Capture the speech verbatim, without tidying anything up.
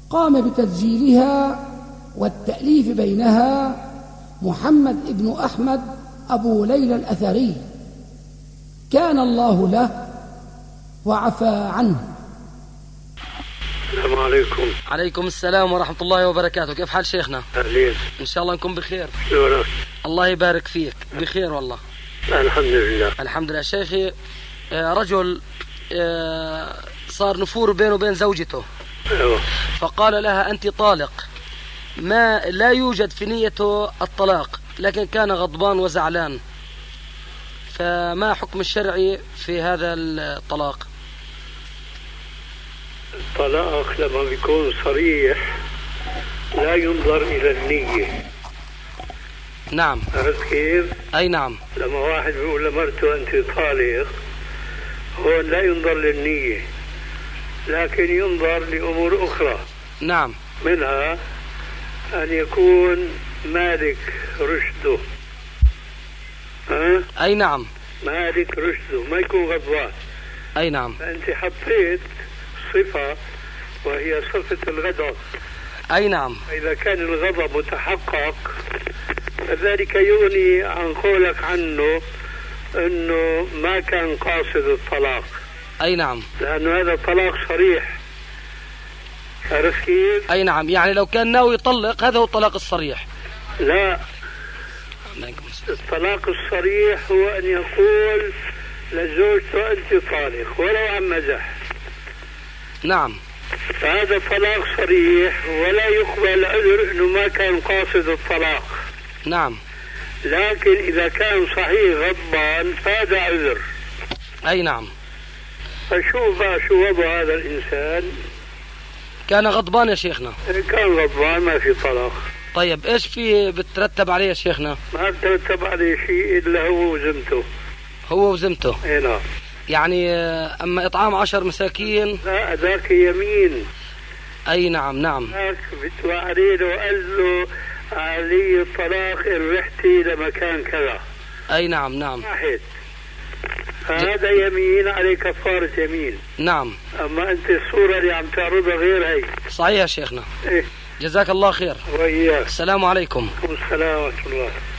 قام بتسجيلها والتأليف بينها محمد ابن أحمد أبو ليلى الأثري، كان الله له وعفى عنه. السلام عليكم. عليكم السلام ورحمة الله وبركاته. كيف حال شيخنا؟ أهلين. إن شاء الله نكون بخير. شكرا. الله يبارك فيك. بخير والله. الحمد لله. الحمد لله. شيخي، رجل صار نفور بينه وبين زوجته، أيوة. فقال لها أنت طالق، ما لا يوجد في نيته الطلاق، لكن كان غضبان وزعلان، فما حكم الشرعي في هذا الطلاق؟ الطلاق لما بيكون صريح لا ينظر إلى النية. نعم. عرفت كيف؟ أي نعم. لما واحد بيقول لمرته أنت طالق، هو لا ينظر للنية، لكن ينظر لأمور أخرى. نعم. منها أن يكون مالك رشده. ها؟ أي نعم. مالك رشده، ما يكون غضبان. أي نعم. فأنت حطيت صفة وهي صفة الغضب. أي نعم. إذا كان الغضب متحقق فذلك يغني عن قولك عنه أنه ما كان قاصد الطلاق. أي نعم. لأنه هذا طلاق صريح. عرفت كيف؟ أي نعم. يعني لو كان ناوي يطلق هذا هو الطلاق الصريح. لا، الطلاق الصريح هو أن يقول لزوجته أنت طالق ولو عن مزح. نعم. فهذا طلاق صريح ولا يقبل عذر أنه ما كان قاصد الطلاق. نعم. لكن إذا كان صحيح غضبان فهذا عذر. أي نعم. فشوف شو وضع هذا الإنسان. كان غضبان يا شيخنا. كان غضبان ما في طلاق. طيب إيش في بترتب عليه يا شيخنا؟ ما بترتب عليه شيء إلا هو وزمته. هو وزمته. إيه نعم. يعني أما إطعام عشر مساكين لا، ذاك يمين. أي نعم. نعم. ذاك بتوعدي له وقال له علي الطلاق إن رحتي لمكان كذا. أي نعم. نعم. واحد. هذا يمين عليه كفارة يمين. نعم. أما أنت الصورة اللي عم تعرضها غير هي. صحيح يا شيخنا. إيه. جزاك الله خير. وإياك. السلام عليكم. السلام ورحمة الله.